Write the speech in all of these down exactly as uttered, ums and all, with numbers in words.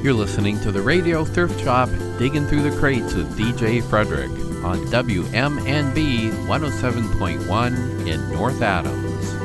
You're listening to the Radio Thrift Shop, Digging Through the Crates with D J Frederick on W M N B one oh seven point one in North Adams.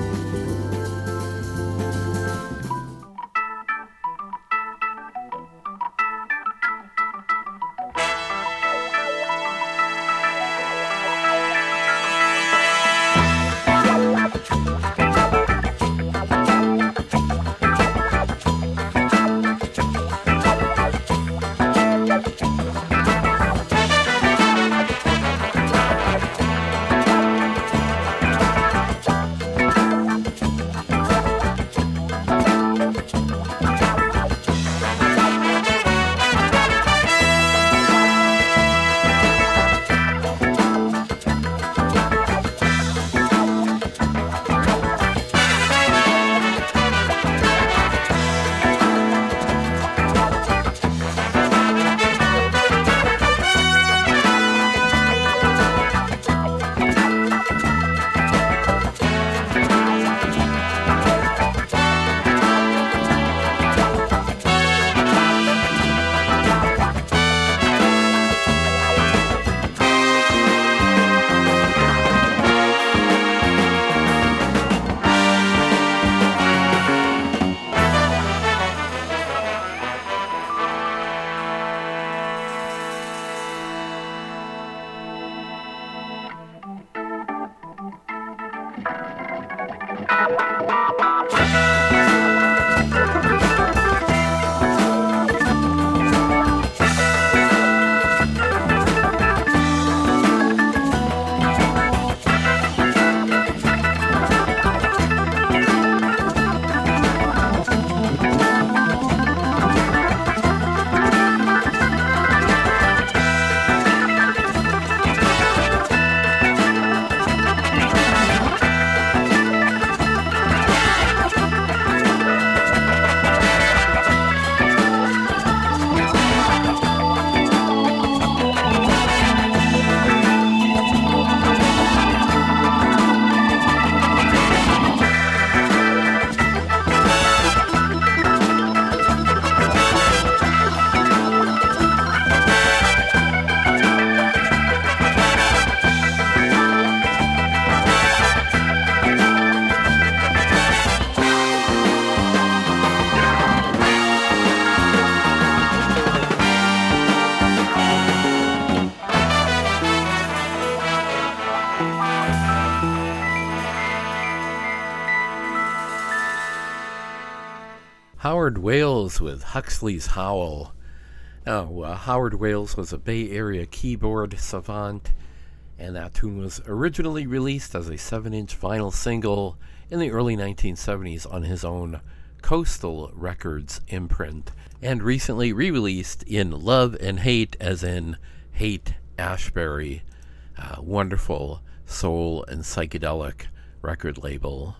Howard Wales with Huxley's Howl. Now, uh, Howard Wales was a Bay Area keyboard savant, and that tune was originally released as a seven-inch vinyl single in the early nineteen seventies on his own Coastal Records imprint, and recently re-released in Love and Hate, as in Hate Ashbury, uh, wonderful soul and psychedelic record label.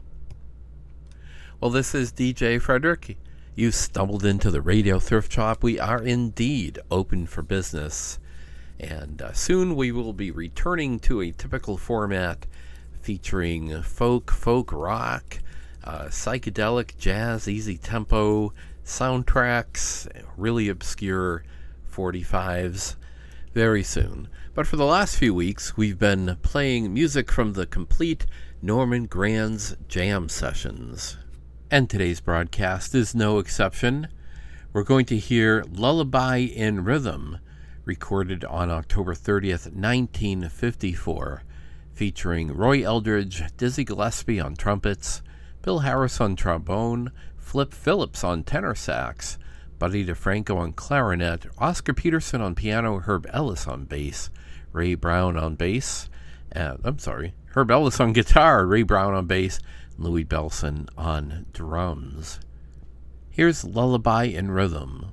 Well, this is D J Frederick. You stumbled into the Radio Thrift Shop. We are indeed open for business, and uh, soon we will be returning to a typical format featuring folk, folk rock, uh, psychedelic, jazz, easy tempo, soundtracks, really obscure forty-fives very soon. But for the last few weeks, we've been playing music from the complete Norman Granz jam sessions. And today's broadcast is no exception. We're going to hear Lullaby in Rhythm, recorded on October thirtieth, nineteen fifty-four, featuring Roy Eldridge, Dizzy Gillespie on trumpets, Bill Harris on trombone, Flip Phillips on tenor sax, Buddy DeFranco on clarinet, Oscar Peterson on piano, Herb Ellis on bass, Ray Brown on bass, uh, I'm sorry, Herb Ellis on guitar, Ray Brown on bass, Louis Bellson on drums. Here's Lullaby in Rhythm.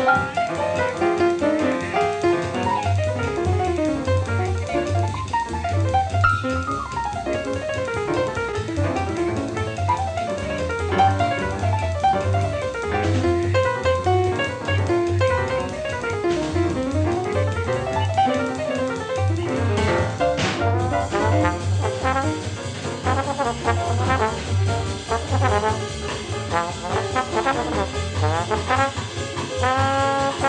Thank you.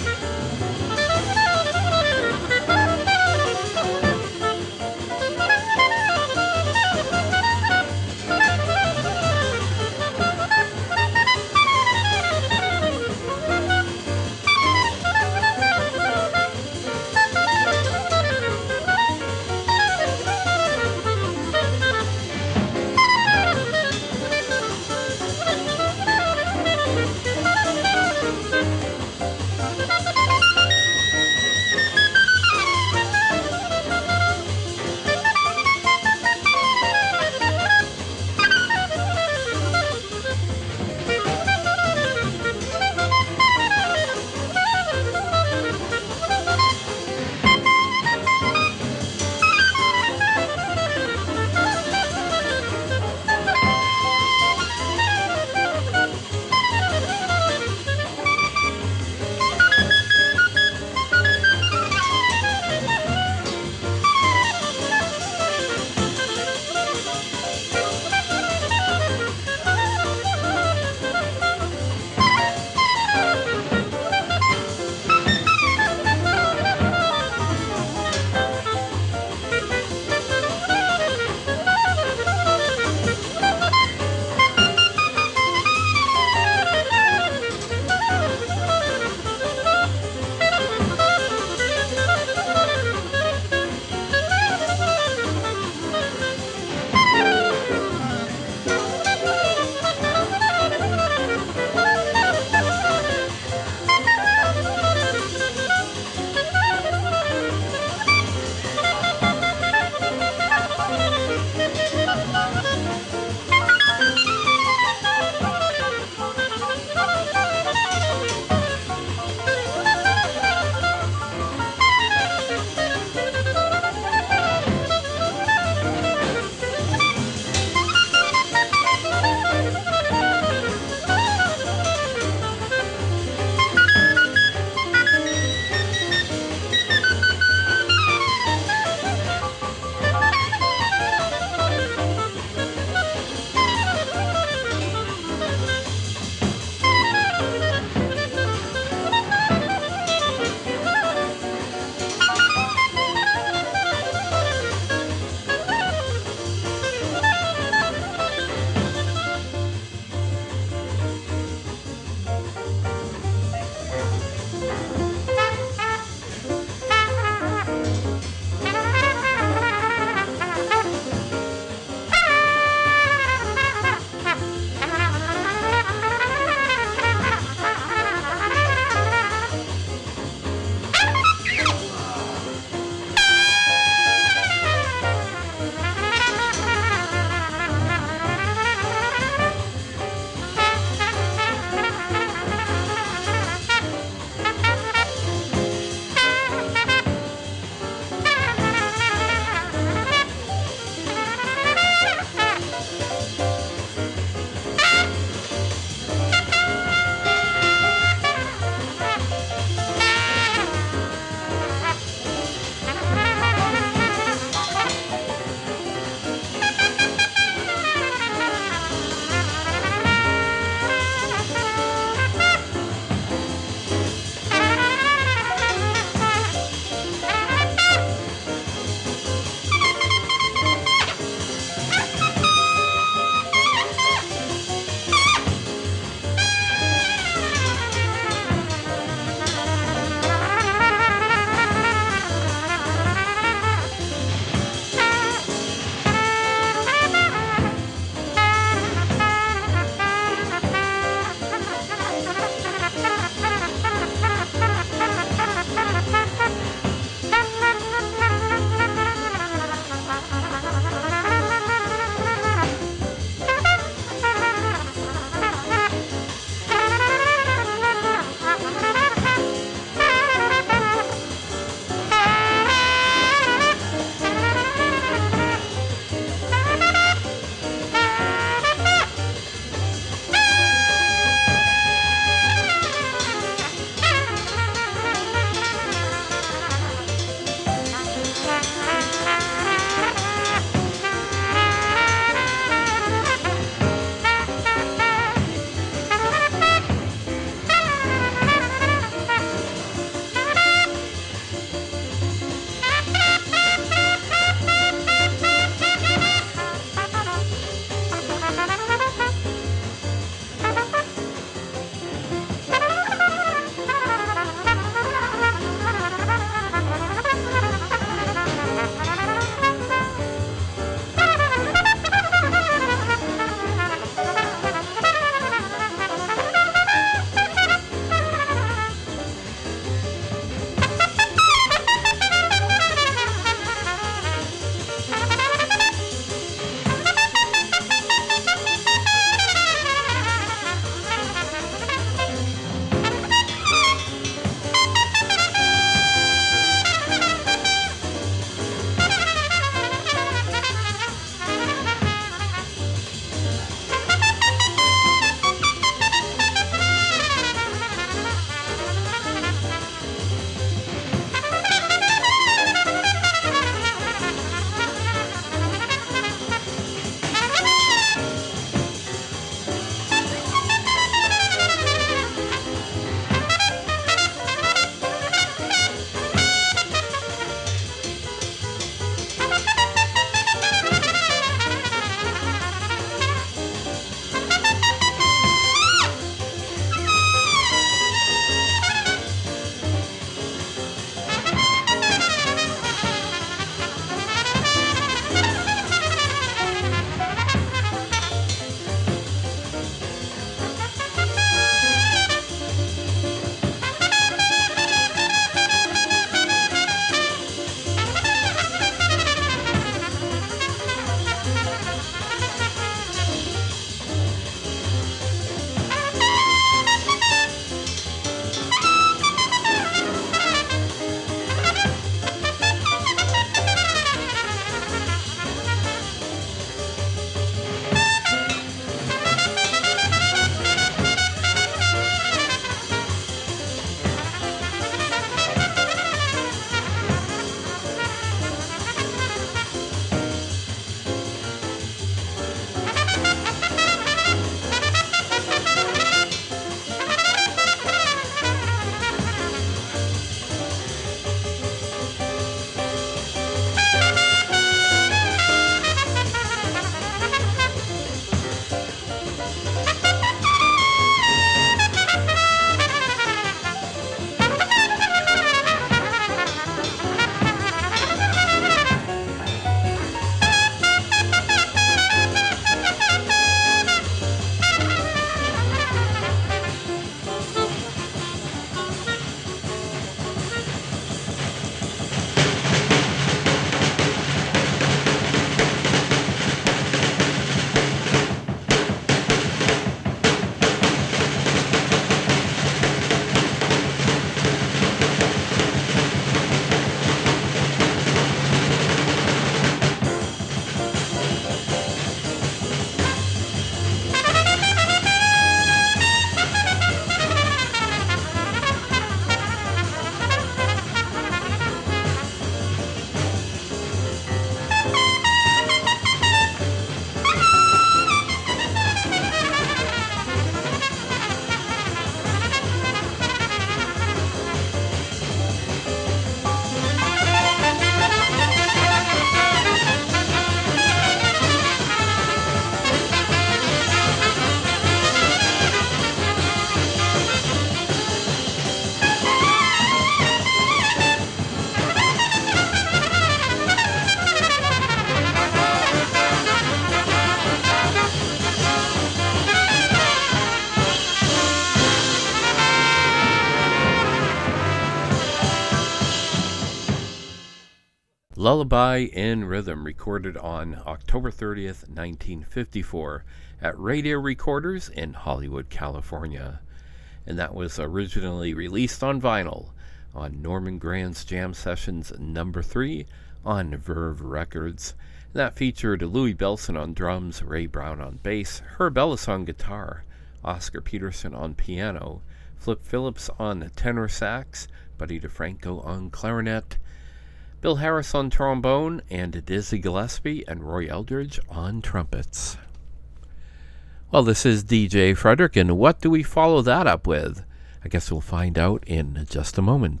Lullaby in Rhythm, recorded on October thirtieth, nineteen fifty-four, at Radio Recorders in Hollywood, California. And that was originally released on vinyl on Norman Granz Jam Sessions number three on Verve Records. And that featured Louis Bellson on drums, Ray Brown on bass, Herb Ellis on guitar, Oscar Peterson on piano, Flip Phillips on tenor sax, Buddy DeFranco on clarinet, Bill Harris on trombone, and Dizzy Gillespie and Roy Eldridge on trumpets. Well, this is D J Frederick, and what do we follow that up with? I guess we'll find out in just a moment.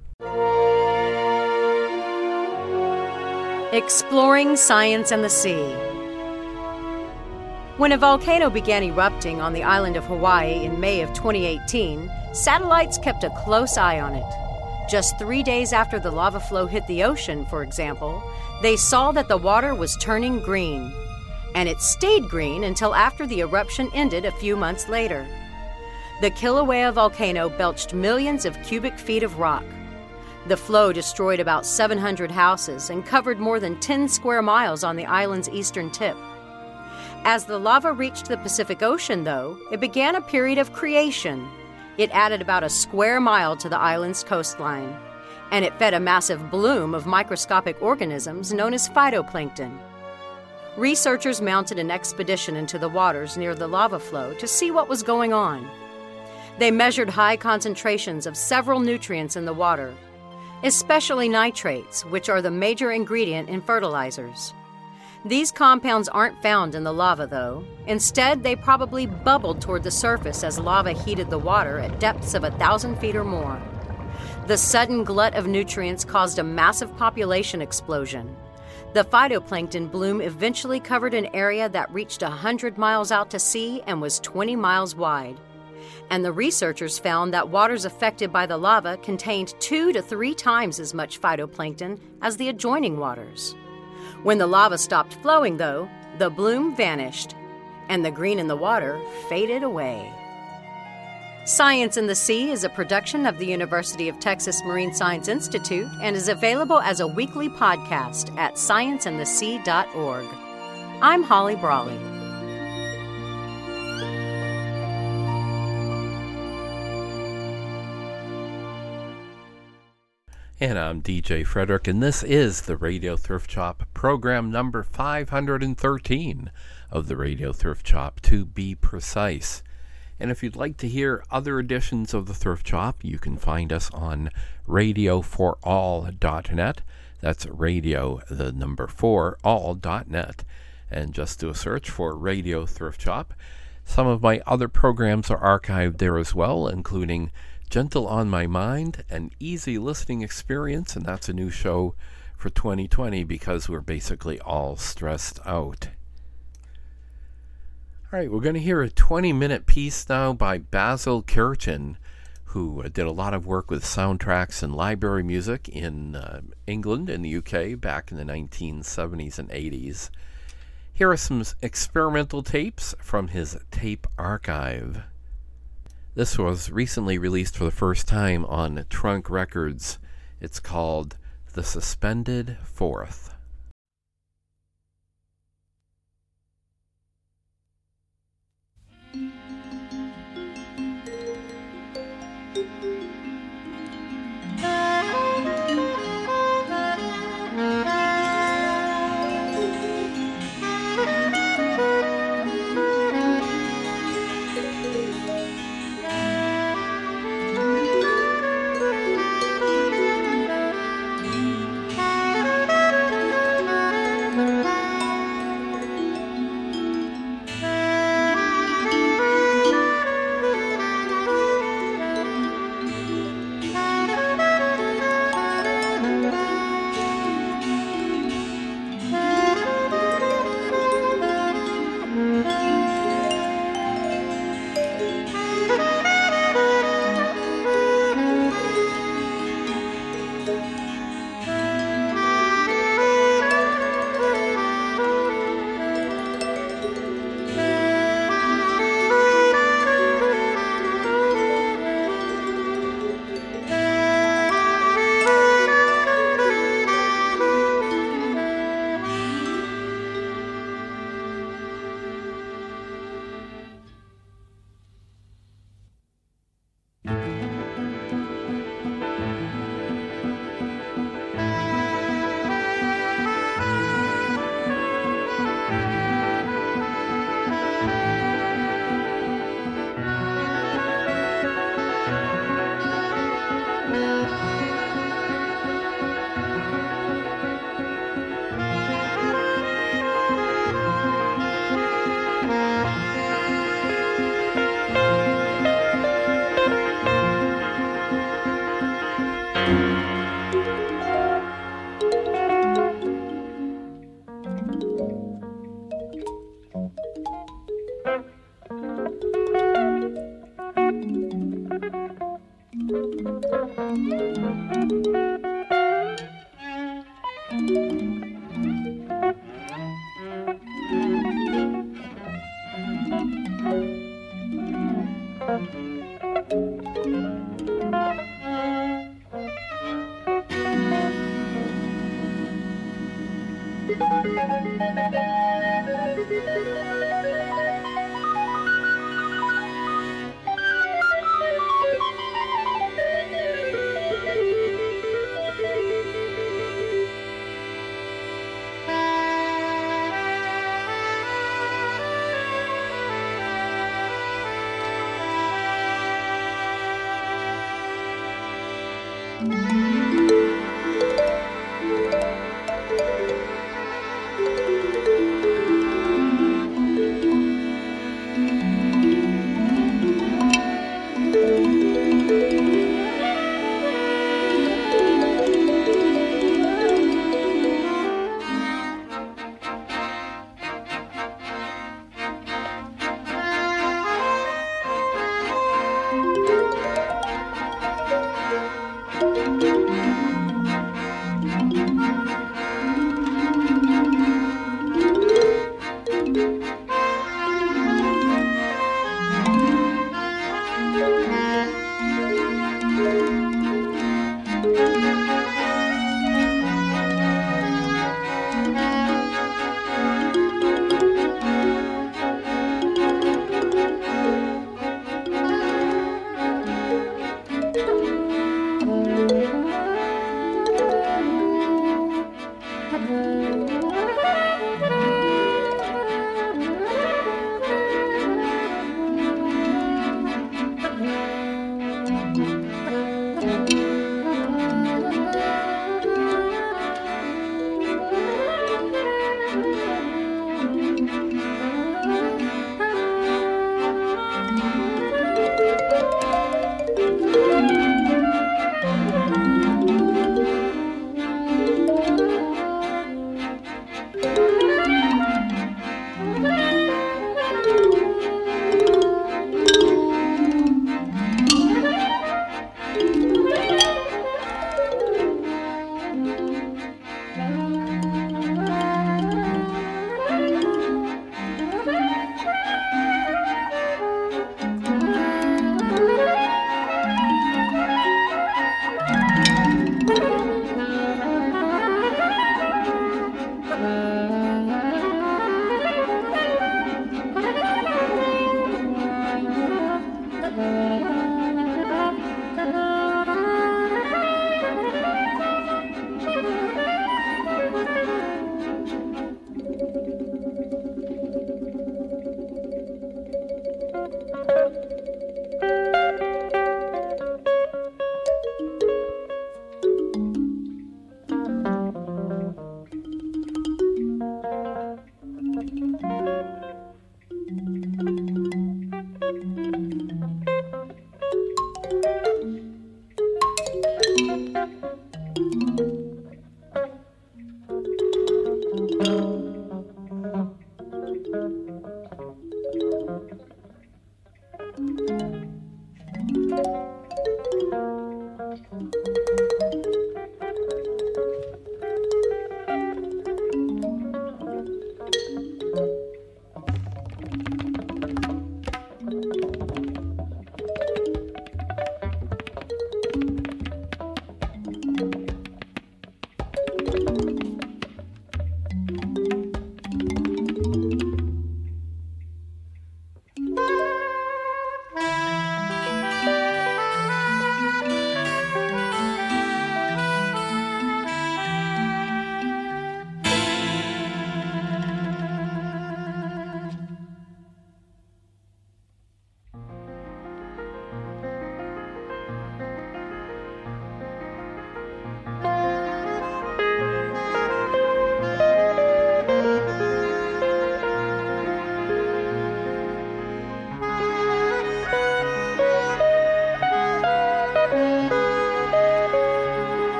Exploring Science and the Sea. When a volcano began erupting on the island of Hawaii in May of twenty eighteen, satellites kept a close eye on it. Just three days after the lava flow hit the ocean, for example, they saw that the water was turning green. And it stayed green until after the eruption ended a few months later. The Kilauea volcano belched millions of cubic feet of rock. The flow destroyed about seven hundred houses and covered more than ten square miles on the island's eastern tip. As the lava reached the Pacific Ocean, though, it began a period of creation. It added about a square mile to the island's coastline, and it fed a massive bloom of microscopic organisms known as phytoplankton. Researchers mounted an expedition into the waters near the lava flow to see what was going on. They measured high concentrations of several nutrients in the water, especially nitrates, which are the major ingredient in fertilizers. These compounds aren't found in the lava, though. Instead, they probably bubbled toward the surface as lava heated the water at depths of a thousand feet or more. The sudden glut of nutrients caused a massive population explosion. The phytoplankton bloom eventually covered an area that reached one hundred miles out to sea and was twenty miles wide. And the researchers found that waters affected by the lava contained two to three times as much phytoplankton as the adjoining waters. When the lava stopped flowing, though, the bloom vanished, and the green in the water faded away. Science in the Sea is a production of the University of Texas Marine Science Institute and is available as a weekly podcast at science in the sea dot org. I'm Holly Brawley. And I'm D J Frederick, and this is the Radio Thrift Shop, program number five hundred thirteen of the Radio Thrift Shop, to be precise. And if you'd like to hear other editions of the Thrift Shop, you can find us on radio for all dot net. That's radio, the number four, all dot net. And just do a search for Radio Thrift Shop. Some of my other programs are archived there as well, including Gentle on My Mind, an easy listening experience, and that's a new show for twenty twenty because we're basically all stressed out. All right, we're going to hear a twenty-minute piece now by Basil Kirchen, who did a lot of work with soundtracks and library music in uh, England and the U K back in the nineteen seventies and eighties. Here are some experimental tapes from his tape archive. This was recently released for the first time on Trunk Records. It's called The Suspended Fourth.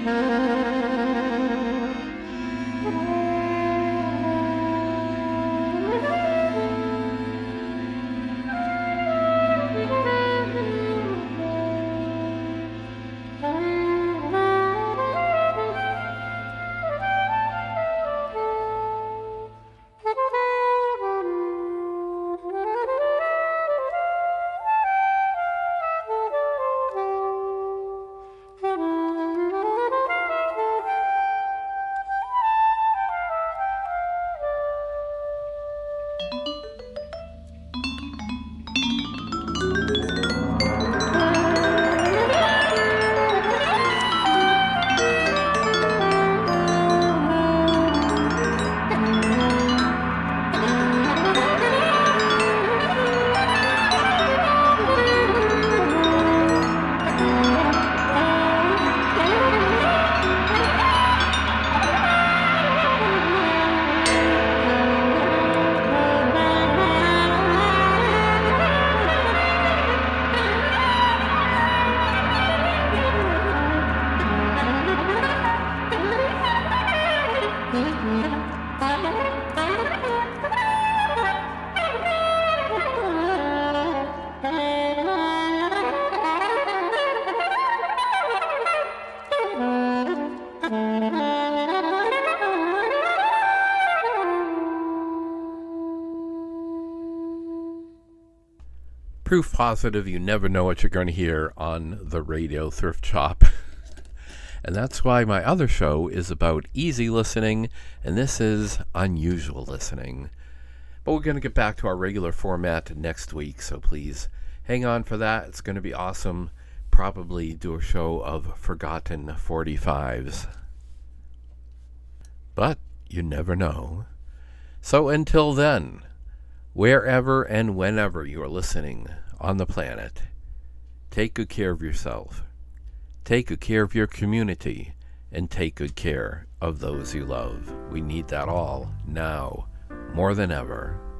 Proof positive you never know what you're going to hear on the Radio Thrift Shop. And that's why my other show is about easy listening, and this is unusual listening. But we're going to get back to our regular format next week, so please hang on for that. It's going to be awesome. Probably do a show of forgotten forty-fives. But you never know. So until then, wherever and whenever you are listening on the planet, take good care of yourself, take good care of your community, and take good care of those you love. We need that all now more than ever.